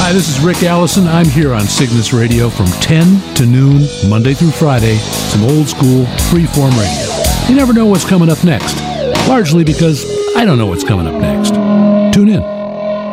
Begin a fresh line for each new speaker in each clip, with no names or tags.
Hi, this is Rick Allison. I'm here on Cygnus Radio from 10 to noon, Monday through Friday. Some old school, freeform radio. You never know what's coming up next. Largely because I don't know what's coming up next. Tune in.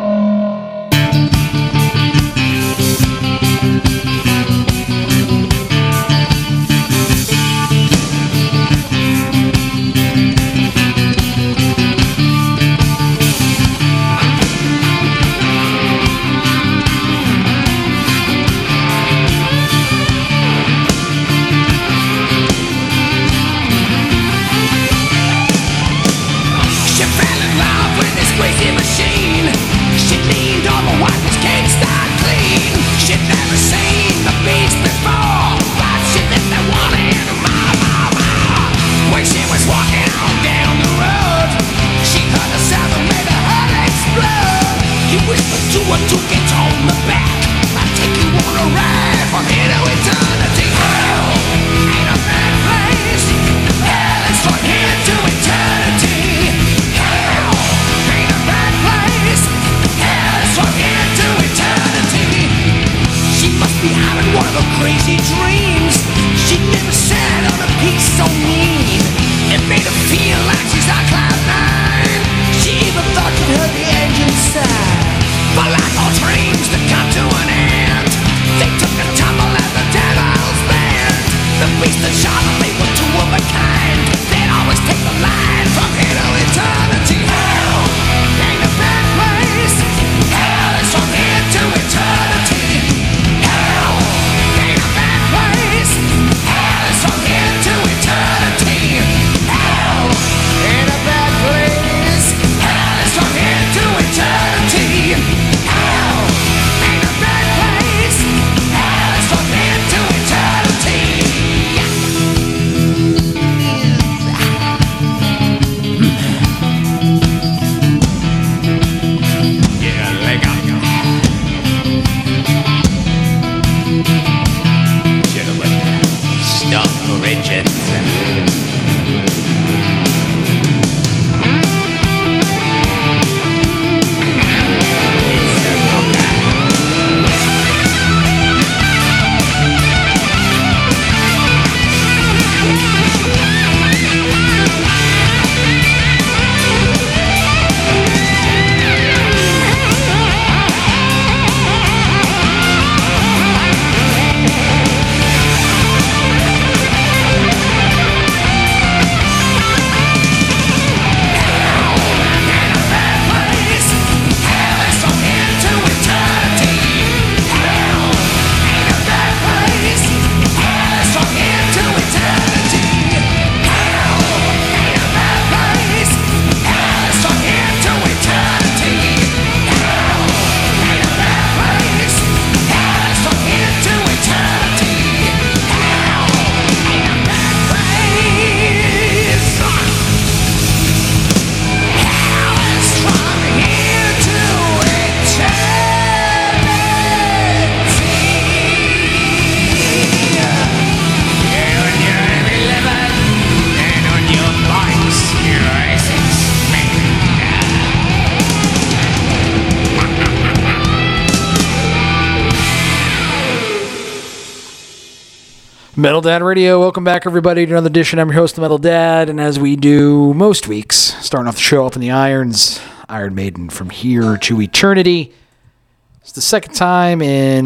Metal Dad Radio, welcome back everybody to another edition. I'm your host, the Metal Dad, and as we do most weeks, starting off the show up in the Irons, Iron Maiden From Here to Eternity. It's the second time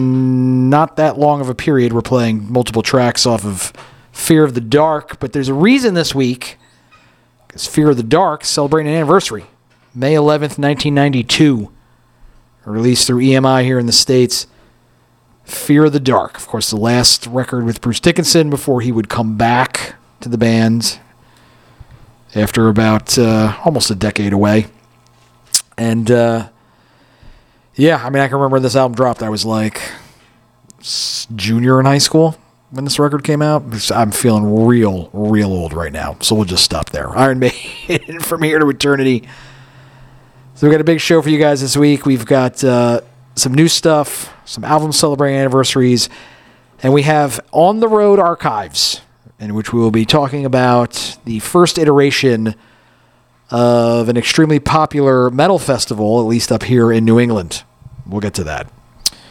in not that long of a period we're playing multiple tracks off of Fear of the Dark, but there's a reason this week, because Fear of the Dark celebrating an anniversary. May 11th, 1992, released through EMI here in the States. Fear of the Dark, of course, the last record with Bruce Dickinson before he would come back to the band after about almost a decade away. And, yeah, I mean, I can remember when this album dropped. I was like junior in high school when this record came out. I'm feeling real old right now, so we'll just stop there. Iron Maiden From Here to Eternity. So we've got a big show for you guys this week. We've got some new stuff, some albums celebrating anniversaries, and we have On the Road Archives, in which we will be talking about the first iteration of an extremely popular metal festival, at least up here in New England. We'll get to that.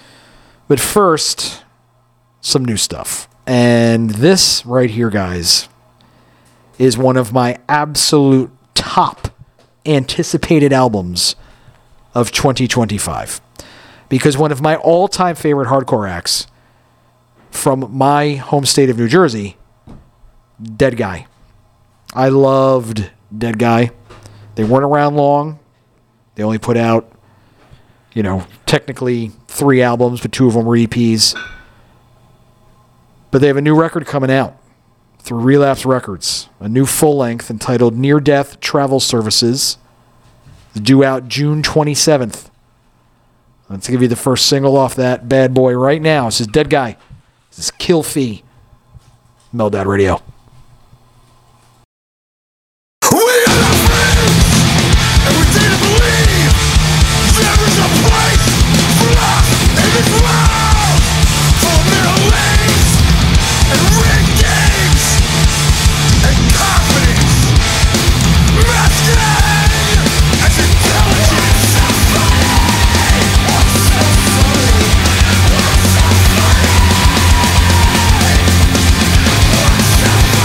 But first, some new stuff. And this right here, guys, is one of my absolute top anticipated albums of 2025. Because one of my all-time favorite hardcore acts from my home state of New Jersey, Dead Guy. I loved Dead Guy. They weren't around long. They only put out, technically 3 albums, but 2 of them were EPs. But they have a new record coming out through Relapse Records, a new full-length entitled Near Death Travel Services. It's due out June 27th. Let's give you the first single off that bad boy right now. This is Dead Guy. This is Kill Fee. Meltdown Radio.
Intelligence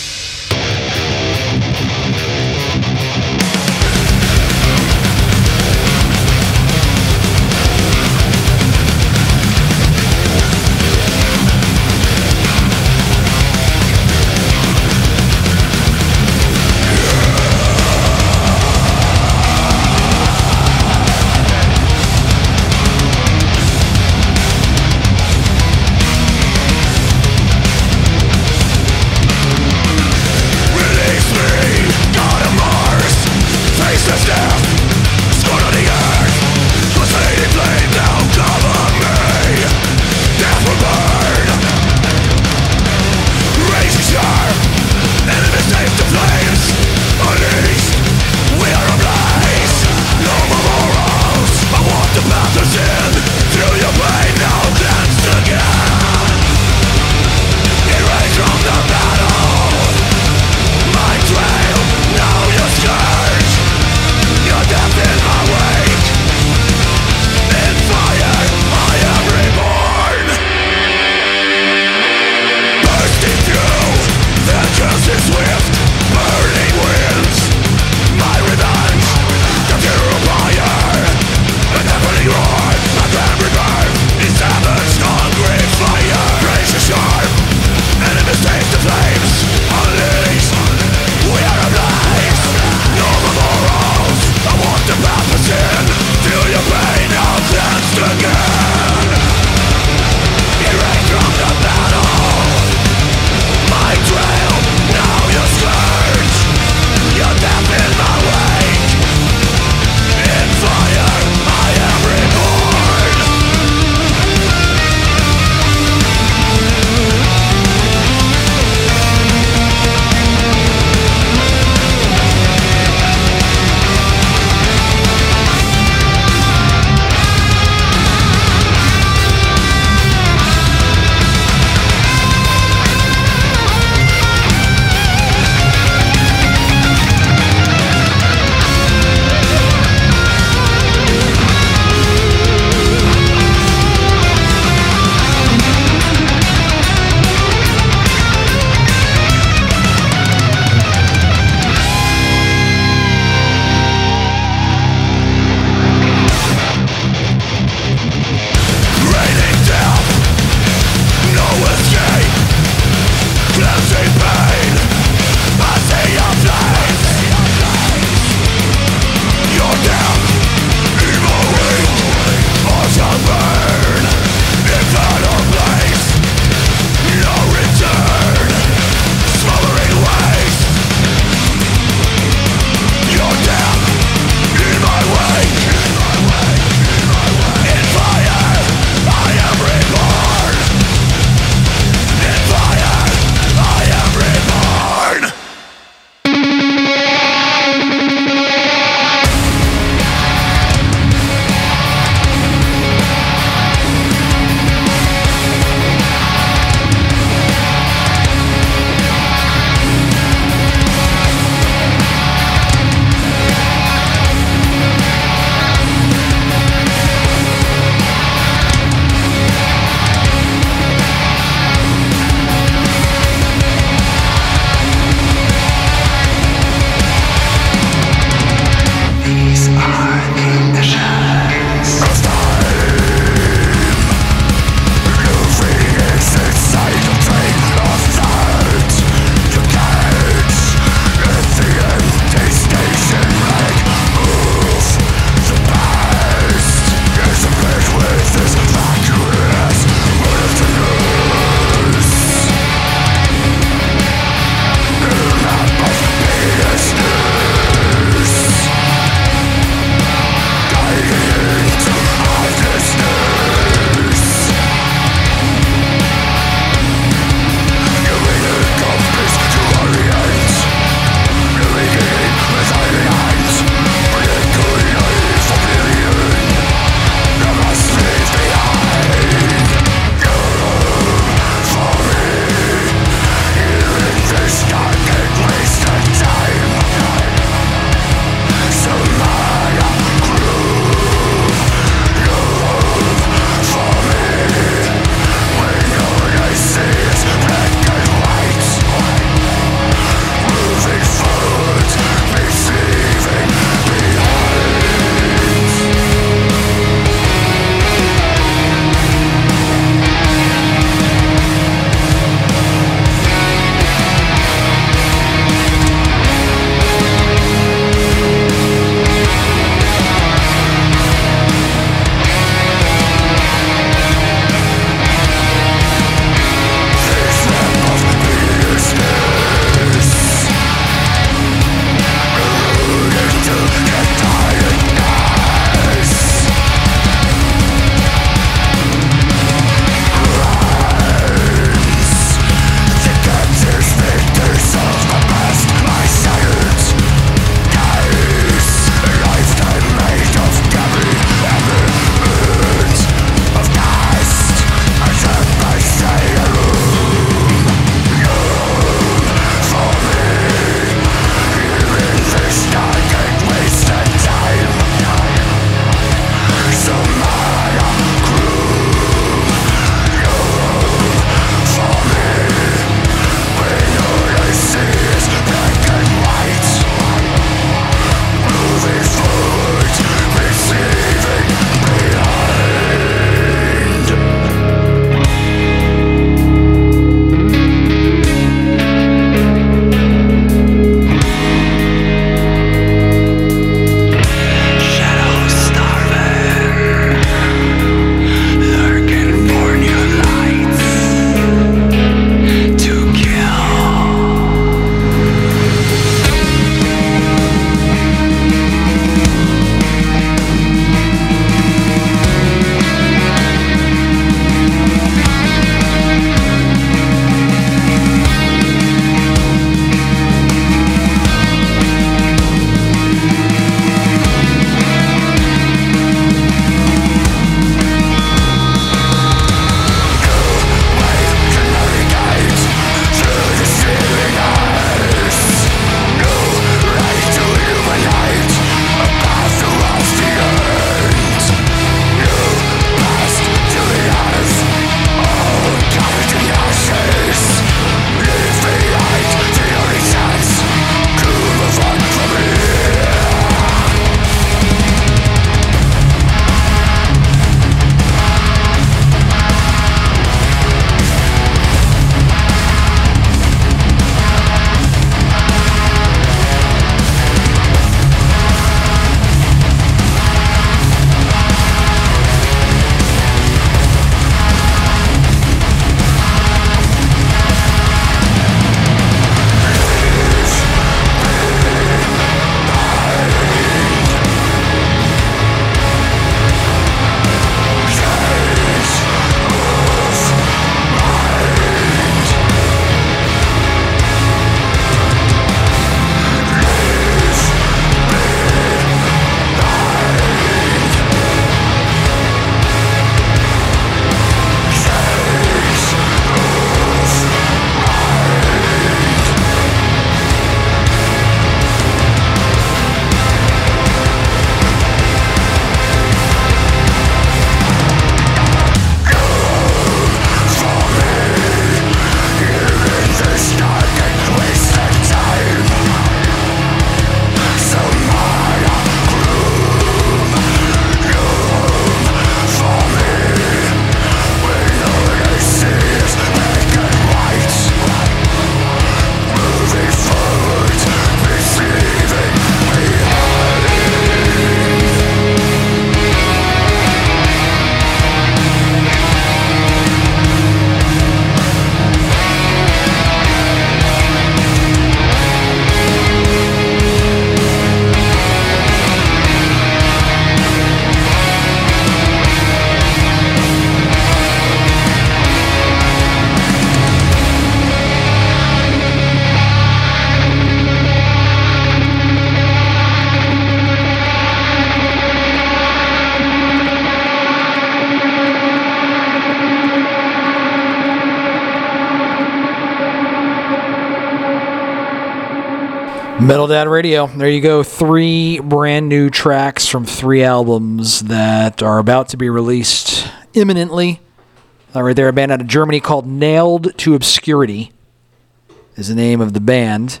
Metal Dad Radio. There you go. 3 brand new tracks from 3 albums that are about to be released imminently. Right there, a band out of Germany called Nailed to Obscurity is the name of the band.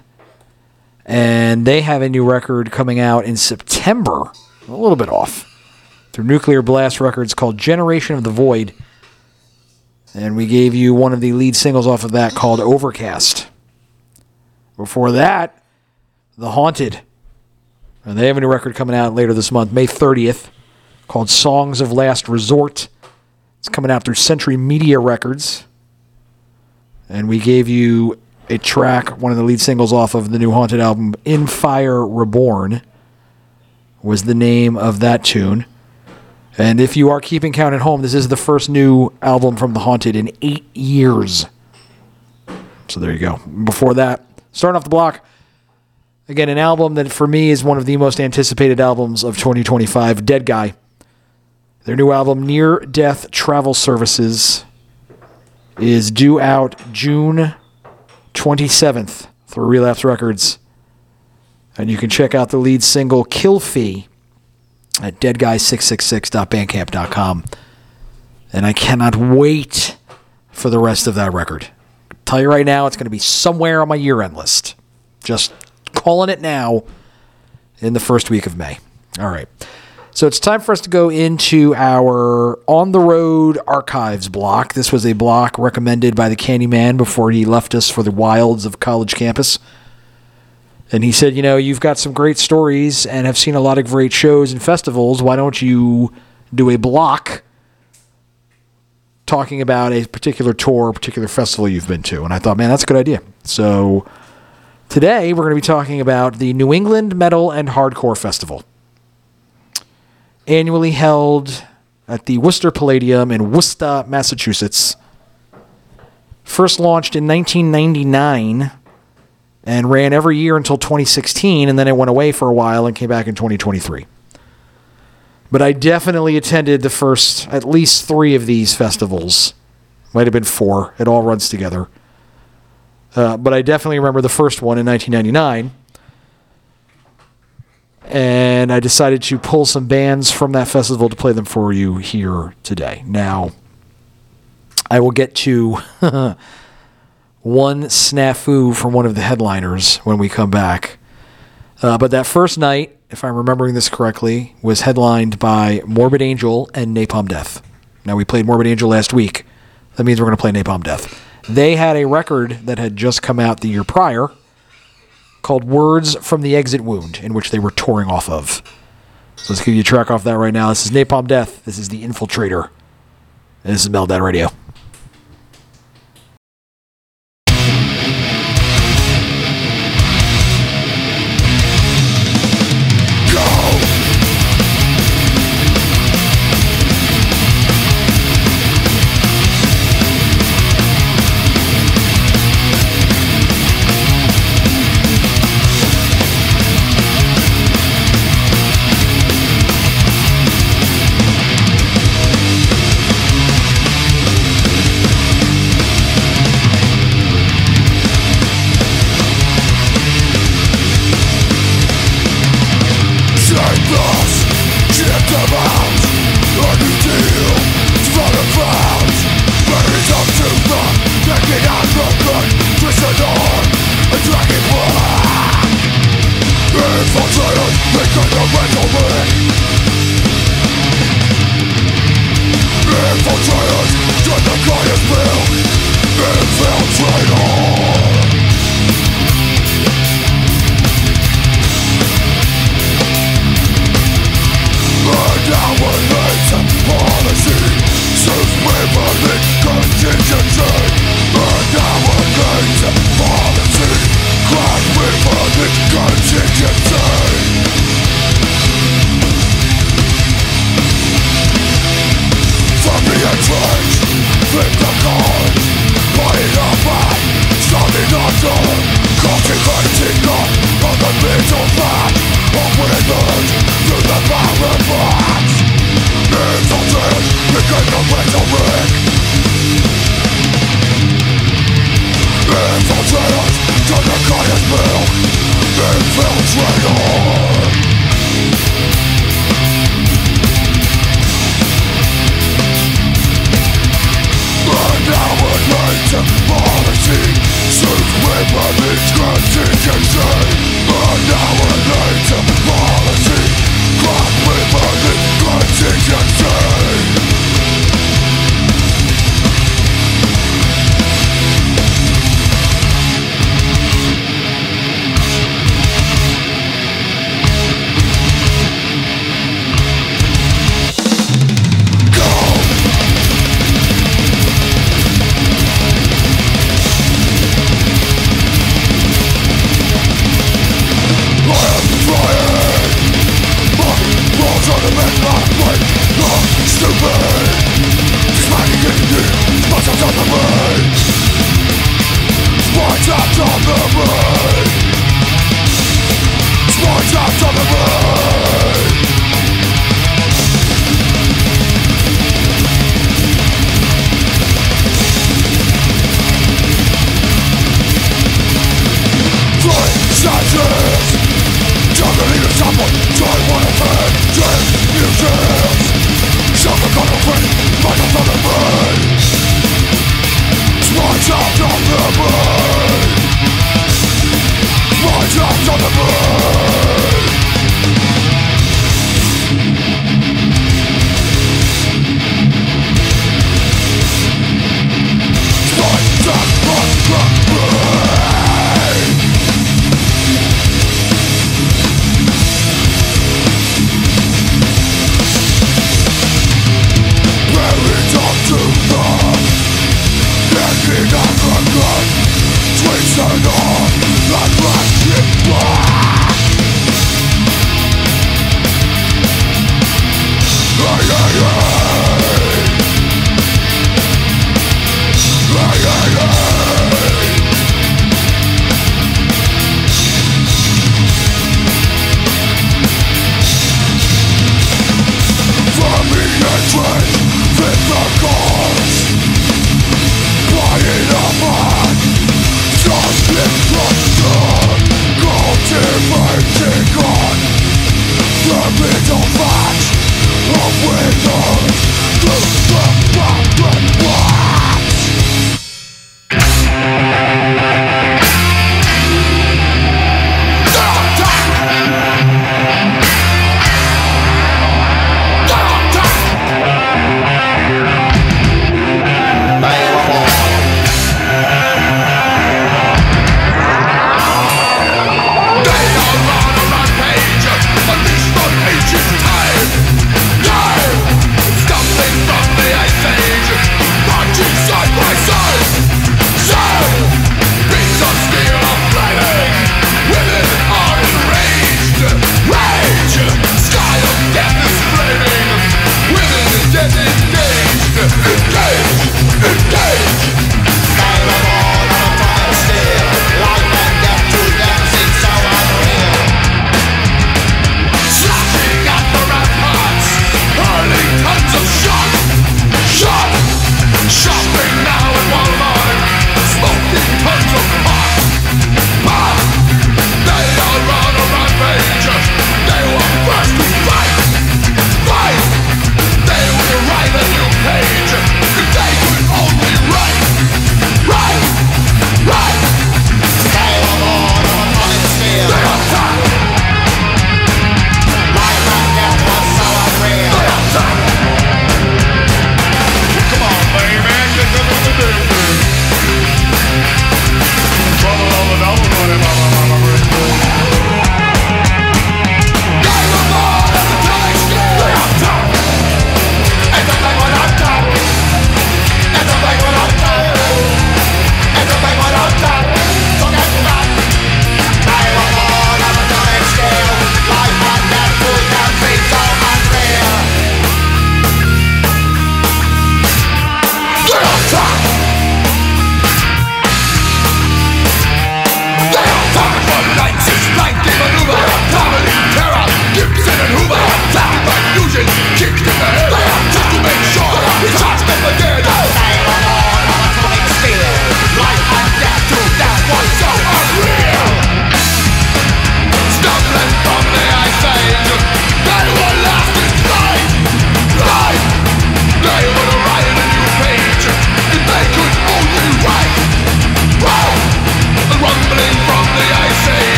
And they have a new record coming out in September, a little bit off, through Nuclear Blast Records called Generation of the Void. And we gave you one of the lead singles off of that called Overcast. Before that, The Haunted. And they have a new record coming out later this month, May 30th, called Songs of Last Resort. It's coming out through Century Media Records. And we gave you a track, one of the lead singles off of the new Haunted album, In Fire Reborn, was the name of that tune. And if you are keeping count at home, this is the first new album from The Haunted in 8 years. So there you go. Before that, starting off the block, again, an album that for me is one of the most anticipated albums of 2025, Dead Guy. Their new album, Near Death Travel Services, is due out June 27th through Relapse Records. And you can check out the lead single, Kill Fee, at deadguy666.bandcamp.com. And I cannot wait for the rest of that record. I'll tell you right now, it's going to be somewhere on my year-end list. Just calling it now in the first week of May. All right. So it's time for us to go into our On the Road Archives block. This was a block recommended by the Candyman before he left us for the wilds of college campus. And he said, you know, you've got some great stories and have seen a lot of great shows and festivals. Why don't you do a block talking about a particular tour, a particular festival you've been to? And I thought, man, that's a good idea. So today we're going to be talking about the New England Metal and Hardcore Festival, annually held at the Worcester Palladium in Worcester, Massachusetts. First launched in 1999 and ran every year until 2016, and then it went away for a while and came back in 2023. But I definitely attended the first, at least 3 of these festivals. Might have been 4. It all runs together. But I definitely remember the first one in 1999. And I decided to pull some bands from that festival to play them for you here today. Now, I will get to one snafu from one of the headliners when we come back. But that first night, if I'm remembering this correctly, was headlined by Morbid Angel and Napalm Death. Now, we played Morbid Angel last week. That means we're going to play Napalm Death. They had a record that had just come out the year prior called Words from the Exit Wound, in which they were touring off of. So let's give you a track off that right now. This is Napalm Death. This is The Infiltrator. And this is Metal Dad Radio.
Infiltrators, turn the Right up on the brain.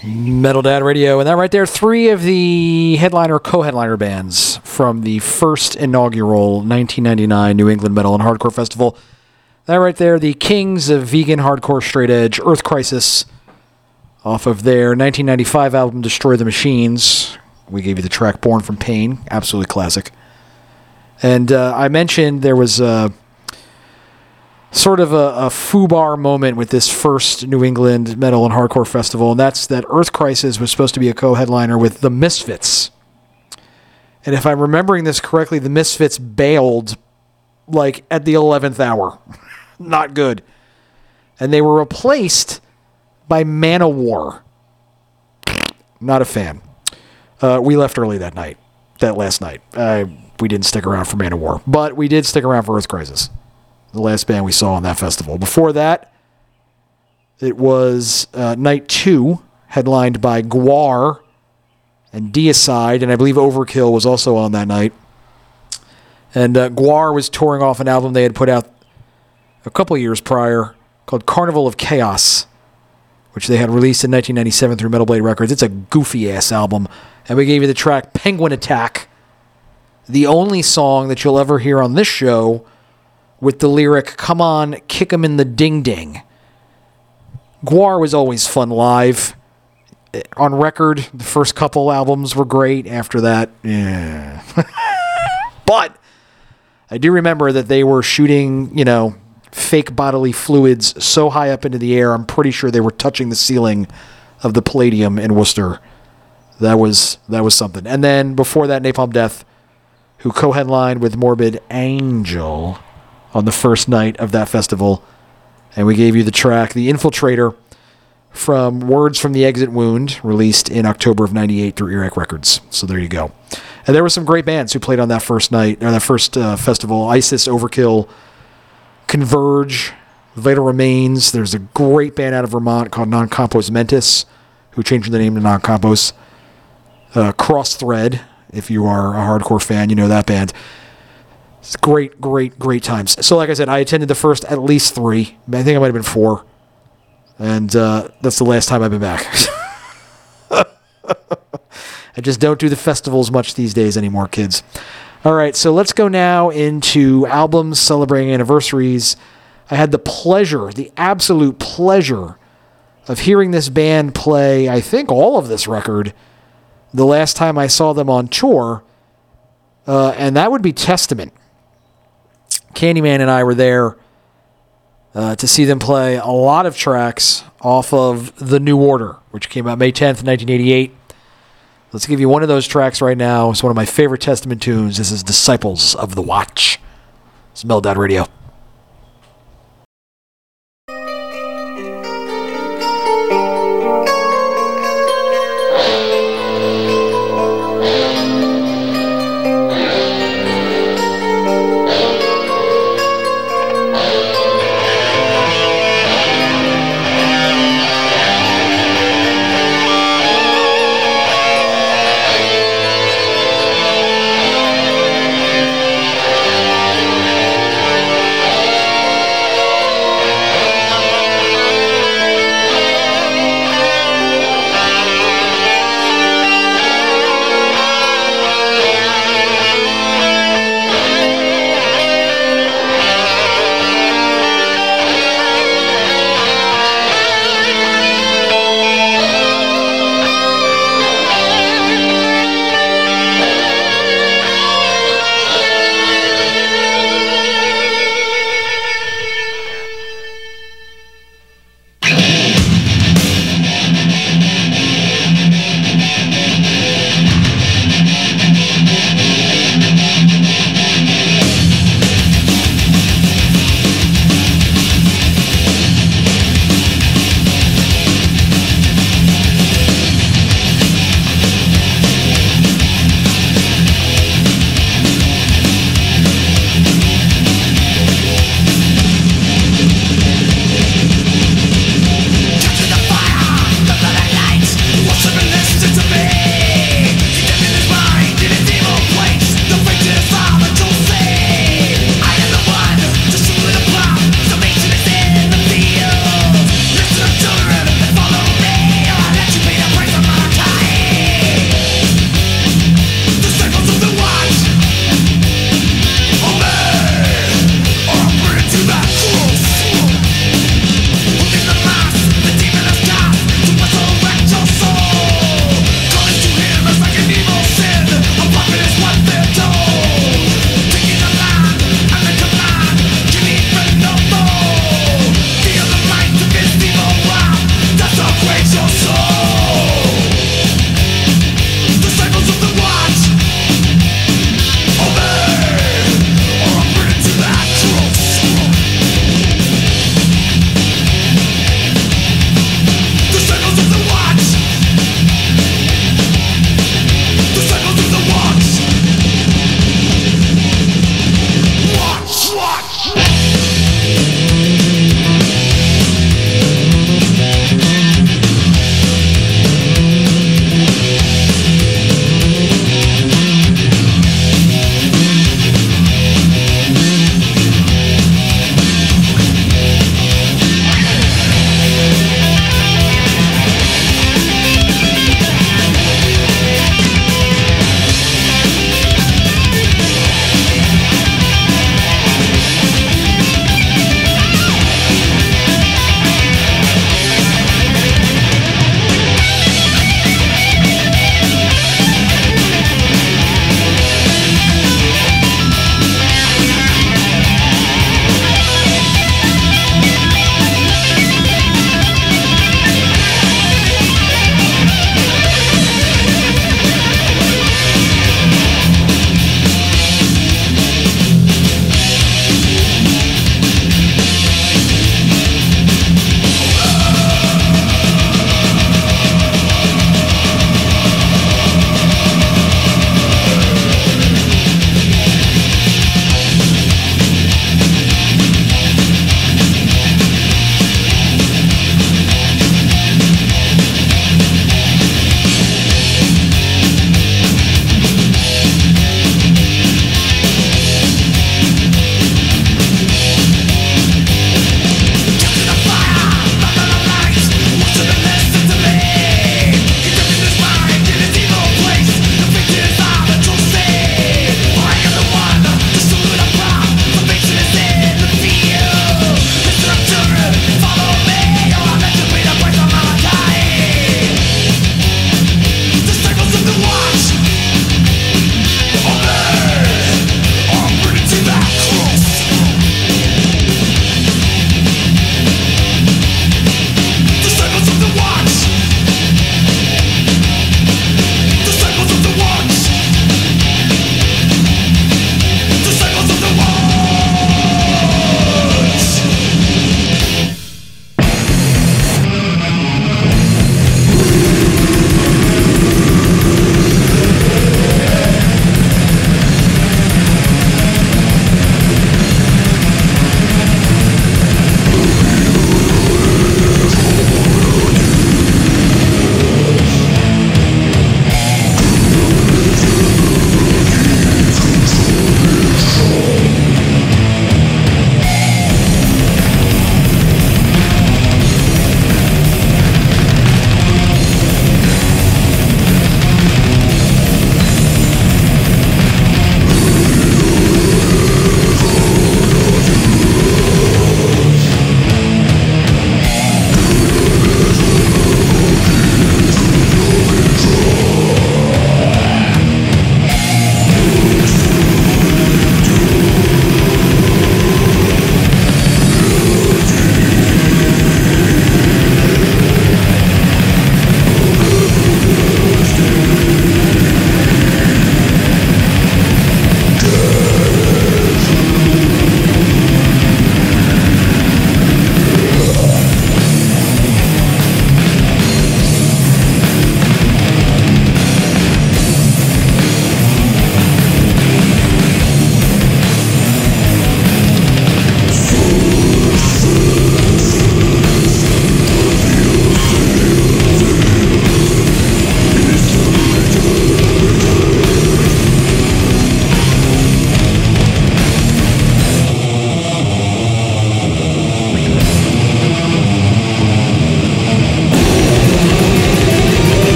Metal Dad Radio. And that right there, 3 of the headliner, co-headliner bands from the first inaugural 1999 New England Metal and Hardcore Festival. That right there, the kings of vegan hardcore straight edge, Earth Crisis, off of their 1995 album Destroy the Machines. We gave you the track Born from Pain, absolutely classic. And I mentioned there was sort of a foobar moment with this first New England Metal and Hardcore Festival, and that's that Earth Crisis was supposed to be a co-headliner with the Misfits. And if I'm remembering this correctly, the Misfits bailed like at the 11th hour. Not good. And they were replaced by Manowar. Not a fan. We left early that last night. We didn't stick around for Manowar, but we did stick around for Earth Crisis, the last band we saw on that festival. Before that, it was night 2, headlined by Gwar and Deicide, and I believe Overkill was also on that night. And Gwar was touring off an album they had put out a couple years prior called Carnival of Chaos, which they had released in 1997 through Metal Blade Records. It's a goofy-ass album. And we gave you the track Penguin Attack, the only song that you'll ever hear on this show with the lyric, "Come on, kick 'em in the ding-ding." Gwar was always fun live. On record, the first couple albums were great. After that, yeah. But I do remember that they were shooting, fake bodily fluids so high up into the air, I'm pretty sure they were touching the ceiling of the Palladium in Worcester. That was something. And then before that, Napalm Death, who co-headlined with Morbid Angel on the first night of that festival. And we gave you the track, The Infiltrator, from Words from the Exit Wound, released in October of 98 through Earache Records. So there you go. And there were some great bands who played on that first night, or that first festival. Isis, Overkill, Converge, Vital Remains. There's a great band out of Vermont called Non Compos Mentis, who changed the name to Non Compos. Cross Thread, if you are a hardcore fan, you know that band. It's great times. So like I said, I attended the first at least 3. I think I might have been 4. And that's the last time I've been back. I just don't do the festivals much these days anymore, kids. All right, so let's go now into albums celebrating anniversaries. I had the absolute pleasure of hearing this band play, I think, all of this record the last time I saw them on tour, and that would be Testament. Candyman and I were there to see them play a lot of tracks off of The New Order, which came out May 10th, 1988. Let's give you one of those tracks right now. It's one of my favorite Testament tunes. This is Disciples of the Watch. It's Metal Dad Radio.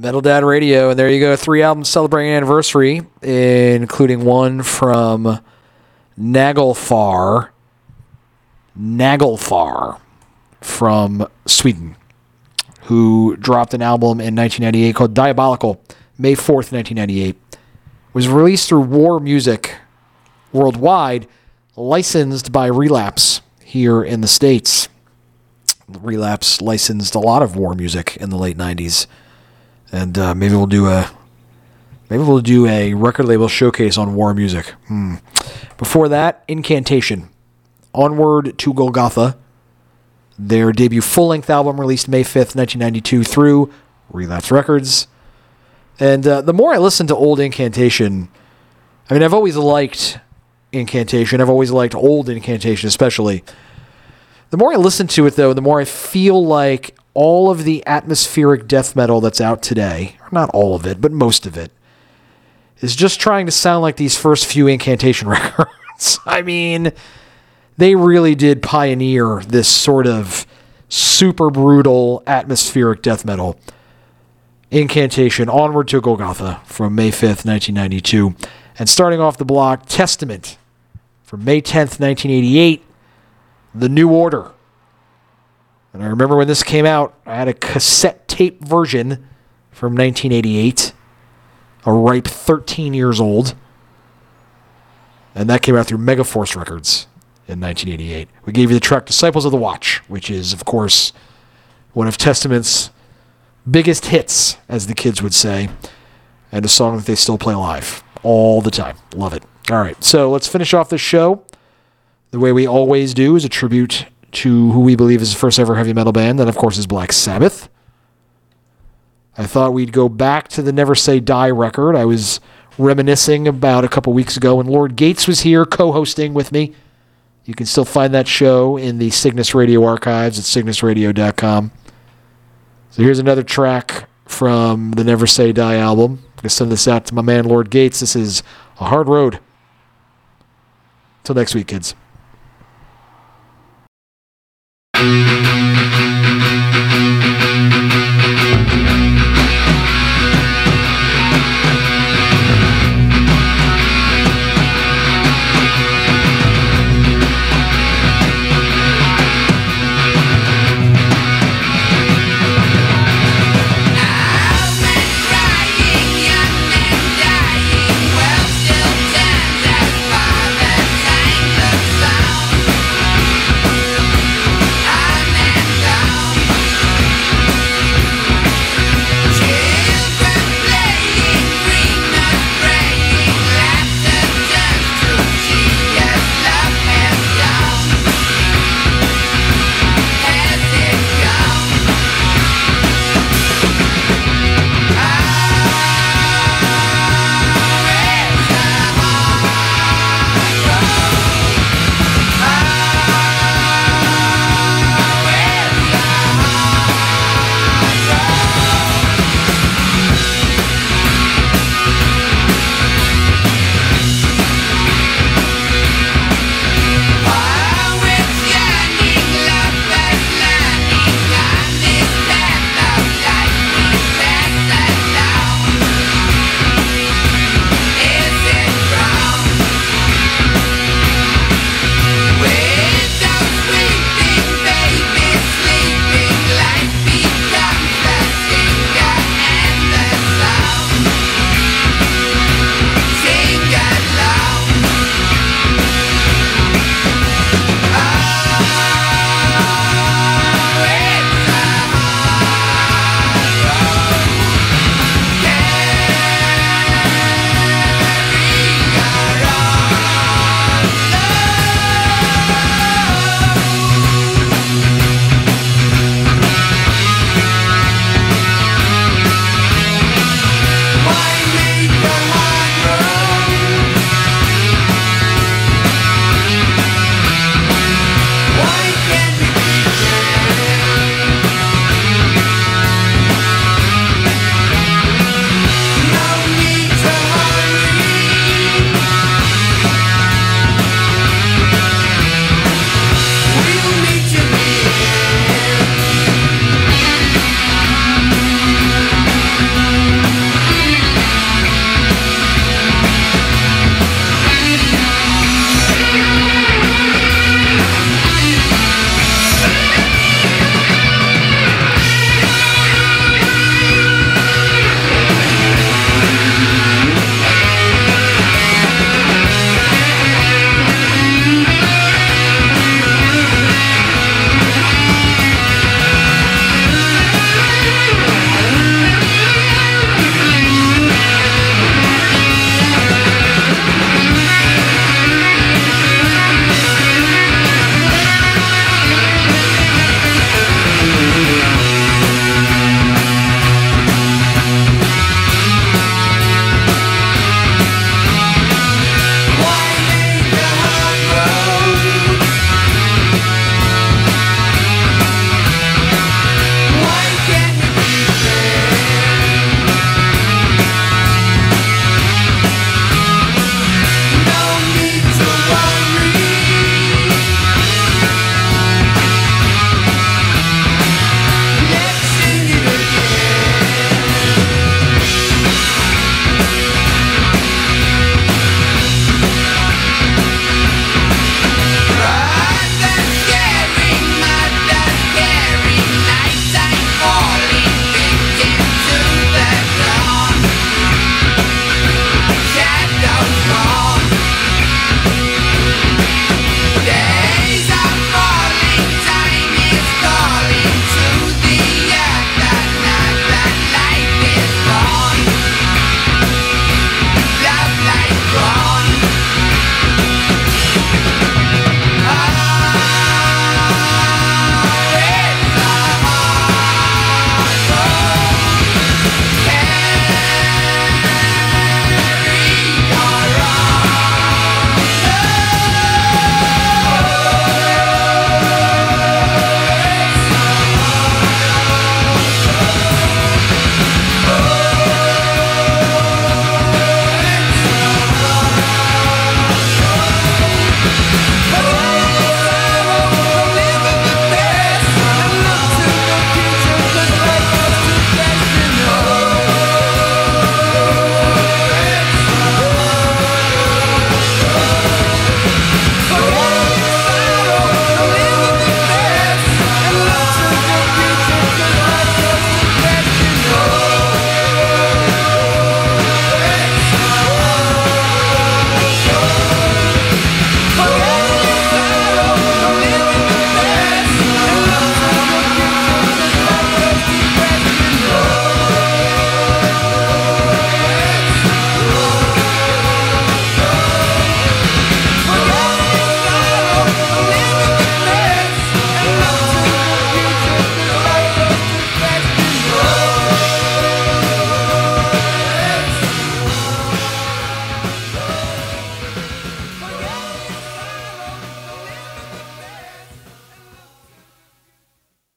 Metal Dad Radio, and there you go. 3 albums celebrating an anniversary, including one from Nagelfar from Sweden, who dropped an album in 1998 called Diabolical, May 4th, 1998. It was released through War Music worldwide, licensed by Relapse here in the States. Relapse licensed a lot of War Music in the late 90s. And maybe we'll do a record label showcase on War Music. Before that, Incantation, Onward to Golgotha, their debut full-length album released May 5th, 1992 through Relapse Records. And the more I listen to old Incantation, I mean, I've always liked Incantation. I've always liked old Incantation especially. The more I listen to it, though, the more I feel like all of the atmospheric death metal that's out today, or not all of it, but most of it, is just trying to sound like these first few Incantation records. I mean, they really did pioneer this sort of super brutal atmospheric death metal. Incantation, Onward to Golgotha from May 5th, 1992. And starting off the block, Testament from May 10th, 1988, The New Order. And I remember when this came out, I had a cassette tape version from 1988, a ripe 13 years old. And that came out through Megaforce Records in 1988. We gave you the track Disciples of the Watch, which is, of course, one of Testament's biggest hits, as the kids would say, and a song that they still play live all the time. Love it. All right, so let's finish off this show the way we always do, is a tribute to who we believe is the first ever heavy metal band, that, of course, is Black Sabbath. I thought we'd go back to the Never Say Die record. I was reminiscing about a couple weeks ago when Lord Gates was here co-hosting with me. You can still find that show in the Cygnus Radio archives at cygnusradio.com. So here's another track from the Never Say Die album. I'm going to send this out to my man Lord Gates. This is A Hard Road. Till next week, kids.